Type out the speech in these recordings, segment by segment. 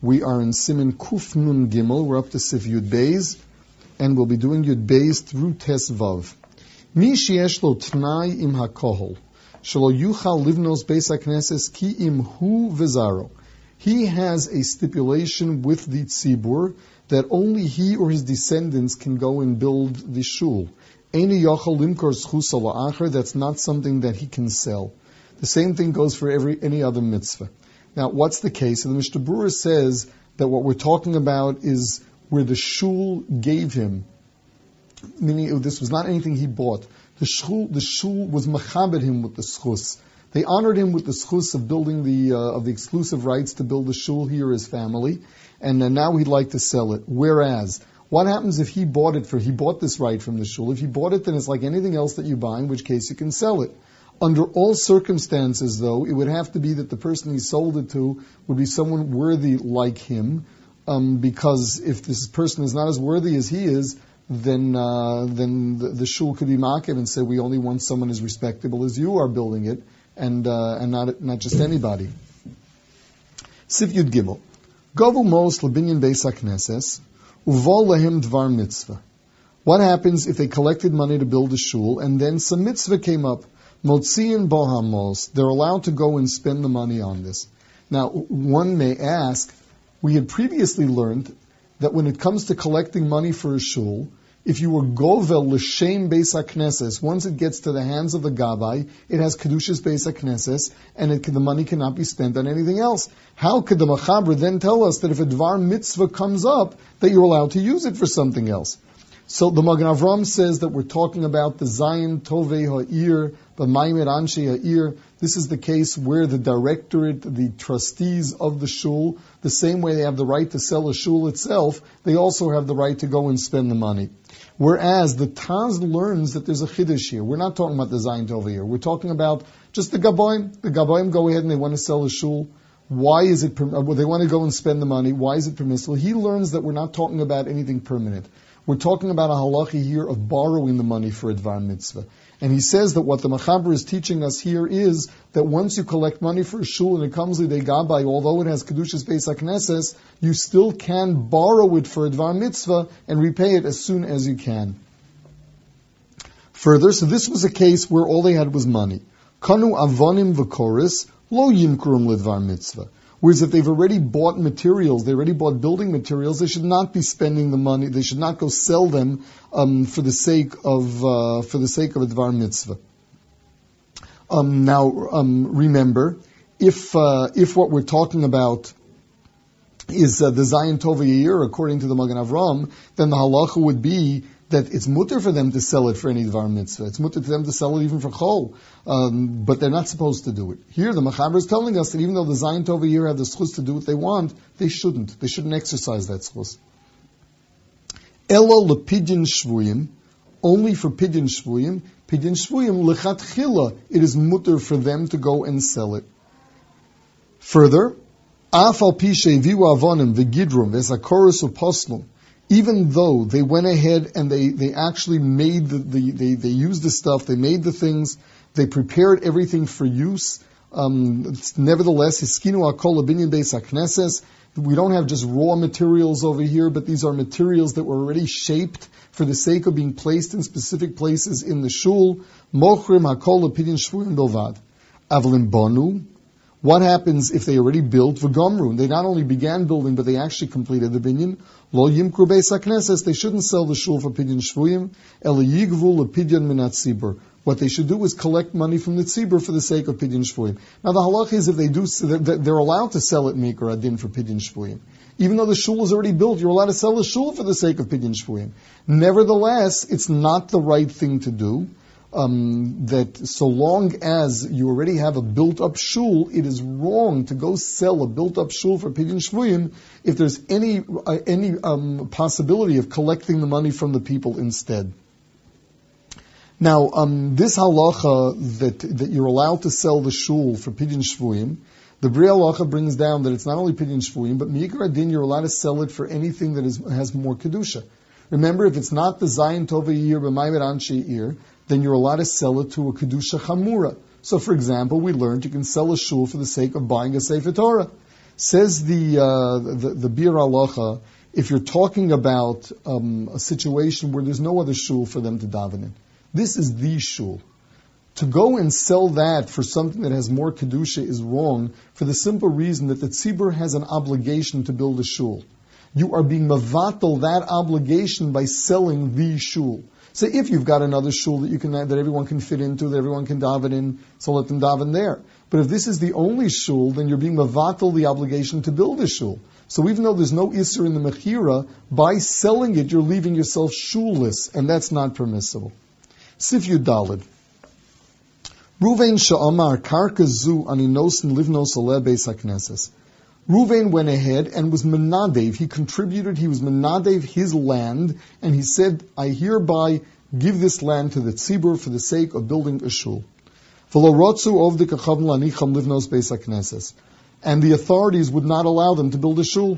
We are in Siman Kuf Nun Gimel. We're up to Sif Yud Beis, and we'll be doing Yud Beis through Tes Vav. Mi sheyesh lo t'nai im hakohol, shelo yuchal livnos beis hakneses ki im hu v'zaro. He has a stipulation with the tzibur that only he or his descendants can go and build the shul. Eini yochal limkor zchus ala acher. That's not something that he can sell. The same thing goes for any other mitzvah. Now, what's the case? And the Mishnah Berurah says that what we're talking about is where the shul gave him, meaning this was not anything he bought. The shul was machabed him with the schus. They honored him with the schus of building of the exclusive rights to build the shul, he or his family, and now he'd like to sell it. Whereas, what happens if he bought this right from the shul? If he bought it, then it's like anything else that you buy, in which case you can sell it. Under all circumstances, though, it would have to be that the person he sold it to would be someone worthy like him, because if this person is not as worthy as he is, then the shul could be makiv and say, we only want someone as respectable as you are building it, and not just anybody. Sif Yud Gimel. Gavu mos lebinyan beis hakneses uvol lahem dvar mitzvah. What happens if they collected money to build a shul and then some mitzvah came up? Motziin bohamos. They're allowed to go and spend the money on this. Now, one may ask, we had previously learned that when it comes to collecting money for a shul, if you were govel l'shem beis hakneses, once it gets to the hands of the gabbai, it has kedushas beis hakneses, and the money cannot be spent on anything else. How could the machaber then tell us that if a dvar mitzvah comes up, that you're allowed to use it for something else? So the Magen Avram says that we're talking about the Zayin Tovei Ha'ir, the Maimed Anshe Ha'ir. This is the case where the directorate, the trustees of the shul, the same way they have the right to sell a shul itself, they also have the right to go and spend the money. Whereas the Taz learns that there's a chiddush here. We're not talking about the Zayin Tovei here. We're talking about just the Gaboim. The Gaboim go ahead and they want to sell a shul. Why is it, they want to go and spend the money. Why is it permissible? He learns that we're not talking about anything permanent. We're talking about a halachi here of borrowing the money for a dvar mitzvah. And he says that what the Machaber is teaching us here is that once you collect money for a shul and it comes lidei gabbai, although it has kedushas beis hakneses, you still can borrow it for a dvar mitzvah and repay it as soon as you can. Further, so this was a case where all they had was money. Kanu avonim v'koris lo yimkrum lidvar mitzvah. Whereas if they've already bought materials, they already bought building materials, they should not be spending the money. They should not go sell them for the sake of a dvar mitzvah. Remember, if what we're talking about is the Zayin Tovei Ha'ir, according to the Magen Avram, then the halacha would be that it's mutter for them to sell it for any dvar mitzvah. It's mutter for them to sell it even for chol. But they're not supposed to do it. Here, the Machaber is telling us that even though the Zayin Tovei Ha'ir have the schus to do what they want, they shouldn't. They shouldn't exercise that schus. Elo lepidyon shvuyim, only for pidyon shvuyim lechatchila, it is mutter for them to go and sell it. Further, af al pi she'viu avonim v'gidrum v'zakorus u'poslum, even though they went ahead and they actually made they used the stuff, they made the things, they prepared everything for use. Nevertheless, hiskinu akol lebinyan beis hakneses. We don't have just raw materials over here, but these are materials that were already shaped for the sake of being placed in specific places in the shul. Mochrim hakol lebinyan shvuim bilvad. Avlim bonu. What happens if they already built v'gomru? They not only began building, but they actually completed the binyan. Lo yimkru beis hakneses. They shouldn't sell the shul for pidyon shvuyim. El yigvu lepidyon minat tzibur. What they should do is collect money from the tzibur for the sake of pidyon shvuyim. Now the halach is if they do, they're allowed to sell it mikra adin for pidyon shvuyim. Even though the shul is already built, you're allowed to sell the shul for the sake of pidyon shvuyim. Nevertheless, it's not the right thing to do. That so long as you already have a built-up shul, it is wrong to go sell a built-up shul for pidyon shvuyim if there's any possibility of collecting the money from the people instead. Now, this halacha that you're allowed to sell the shul for pidyon shvuyim, the Bri Halacha brings down that it's not only pidyon shvuyim, but mi'ikar adin you're allowed to sell it for anything that has more kedusha. Remember, if it's not the Zayin Tovei Ha'ir b'Maimed Anshe Ha'ir, then you're allowed to sell it to a kedusha chamura. So, for example, we learned you can sell a shul for the sake of buying a Sefer Torah. Says the Bir Halacha, if you're talking about a situation where there's no other shul for them to daven in, this is the shul. To go and sell that for something that has more kedusha is wrong for the simple reason that the tzibur has an obligation to build a shul. You are being mavatal that obligation by selling the shul. So if you've got another shul that everyone can fit into, that everyone can daven in, so let them daven there. But if this is the only shul, then you're being mavatal the obligation to build a shul. So even though there's no isser in the mechira, by selling it, you're leaving yourself shulless, and that's not permissible. Sif Yudalid. Ruvain sha'amar karka zu ani nosin livnos aleh beis hakneses. Ruvain went ahead and was menadev. He contributed, he was menadev his land, and he said, I hereby give this land to the tzibur for the sake of building a shul. And the authorities would not allow them to build a shul.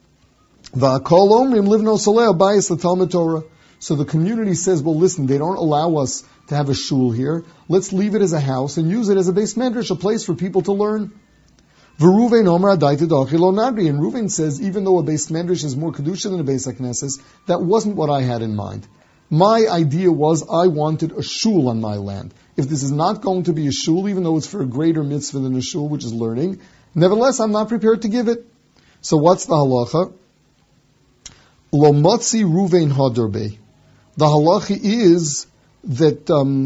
So the community says, well, listen, they don't allow us to have a shul here. Let's leave it as a house and use it as a beis medrash, a place for people to learn. And Reuven says, even though a beis medrash is more kedusha than a beis hakneses, that wasn't what I had in mind. My idea was I wanted a shul on my land. If this is not going to be a shul, even though it's for a greater mitzvah than a shul, which is learning, nevertheless, I'm not prepared to give it. So what's the halacha? Lo motzi Reuven hadarbe. The halacha is that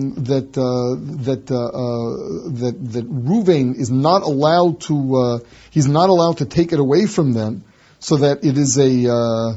Reuven is not allowed to he's not allowed to take it away from them, so that it is a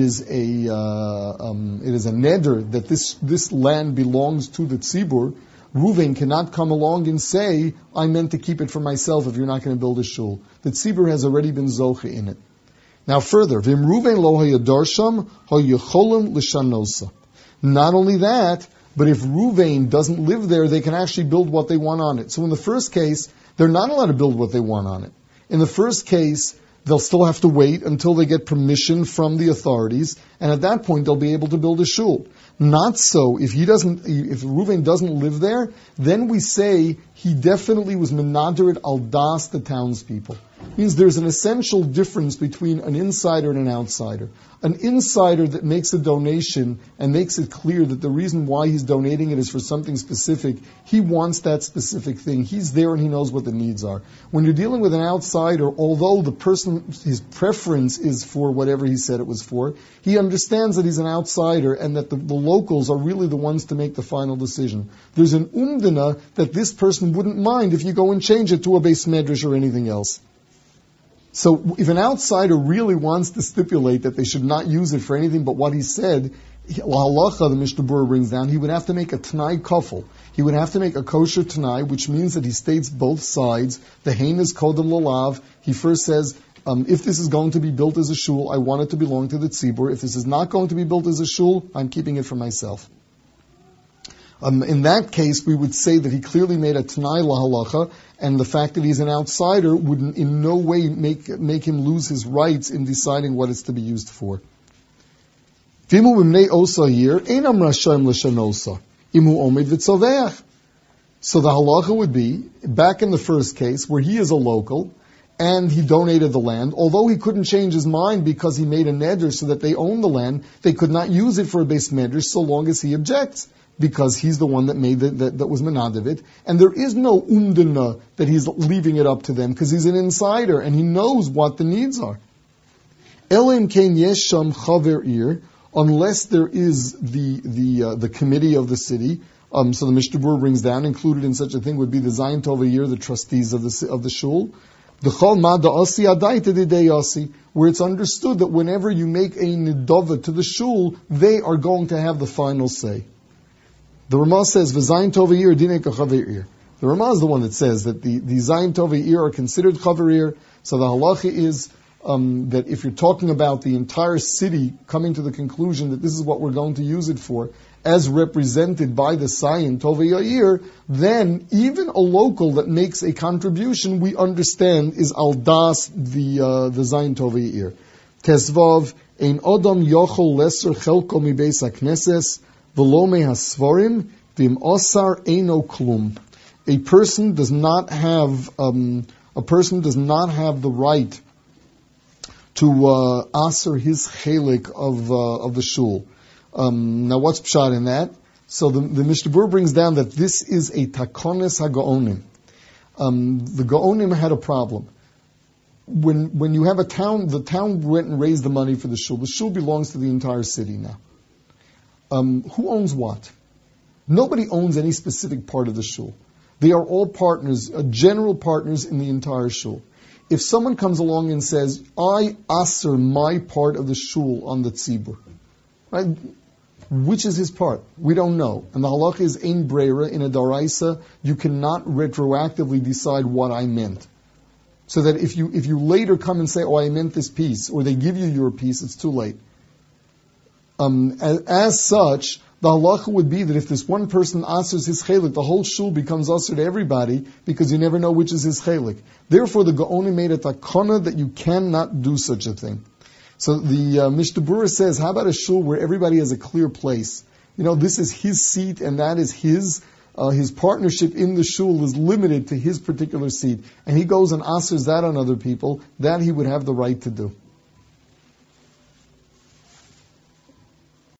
neder that this land belongs to the tzibur. Reuven cannot come along and say, I meant to keep it for myself if you're not going to build a shul. The tzibur has already been zoche in it. Now further, Vim Reuven lo hayadarsham hayacholim l'shanosa. Not only that, but if Reuven doesn't live there, they can actually build what they want on it. So in the first case, they're not allowed to build what they want on it. In the first case, they'll still have to wait until they get permission from the authorities, and at that point they'll be able to build a shul. Not so. If Reuven doesn't live there, then we say he definitely was menadered al das the townspeople. Means there's an essential difference between an insider and an outsider. An insider that makes a donation and makes it clear that the reason why he's donating it is for something specific, he wants that specific thing. He's there and he knows what the needs are. When you're dealing with an outsider, although the person, his preference is for whatever he said it was for, he understands that he's an outsider and that the locals are really the ones to make the final decision. There's an umdana that this person wouldn't mind if you go and change it to a beis medrash or anything else. So if an outsider really wants to stipulate that they should not use it for anything but what he said, halacha, the Mishnah Berurah brings down, he would have to make a t'nai kafel. He would have to make a kosher t'nai, which means that he states both sides. The hein is kodem lalav. He first says, if this is going to be built as a shul, I want it to belong to the tzibur. If this is not going to be built as a shul, I'm keeping it for myself. In that case, we would say that he clearly made a t'nai lahalacha, and the fact that he's an outsider would in no way make him lose his rights in deciding what it's to be used for. So the halacha would be, back in the first case, where he is a local, and he donated the land, although he couldn't change his mind because he made a neder so that they own the land, they could not use it for a beis medrash so long as he objects, because he's the one that made that was menadev it, and there is no umdana that he's leaving it up to them because he's an insider and he knows what the needs are. Elim kein yesh sham chaver ir, unless there is the committee of the city. So the Mishnah Berurah brings down, included in such a thing would be the Zayin Tovah, the trustees of the shul. Where it's understood that whenever you make a nidava to the shul, they are going to have the final say. The Ramah says, "V'zayin tovah dinei kachaver ir." The Ramah is the one that says that the zayin tovah ir are considered chaver ir. So the halacha is that if you're talking about the entire city coming to the conclusion that this is what we're going to use it for, as represented by the zayin tovah ir, then even a local that makes a contribution, we understand is al das the zayin tovah ir. Tesvav ein odam yochol lesser chelko mi beis hakneses. A person does not have the right to aser his chelik of the shul. Now, what's pshat in that? So the Mishnah Berurah brings down that this is a takonis hagaonim. The gaonim had a problem. When you have a town, the town went and raised the money for the shul. The shul belongs to the entire city now. Who owns what? Nobody owns any specific part of the shul. They are all partners, general partners in the entire shul. If someone comes along and says, I aser my part of the shul on the tzibur, right? Which is his part? We don't know. And the halakha is ein breira, in a daraisa, you cannot retroactively decide what I meant. So that if you later come and say, oh, I meant this piece, or they give you your piece, it's too late. As such, the halacha would be that if this one person asers his chelik, the whole shul becomes aser to everybody, because you never know which is his chelik. Therefore, the Gaonim made a takana that you cannot do such a thing. So the Mishnah Berurah says, how about a shul where everybody has a clear place? This is his seat and that is his partnership in the shul is limited to his particular seat. And he goes and asers that on other people, that he would have the right to do.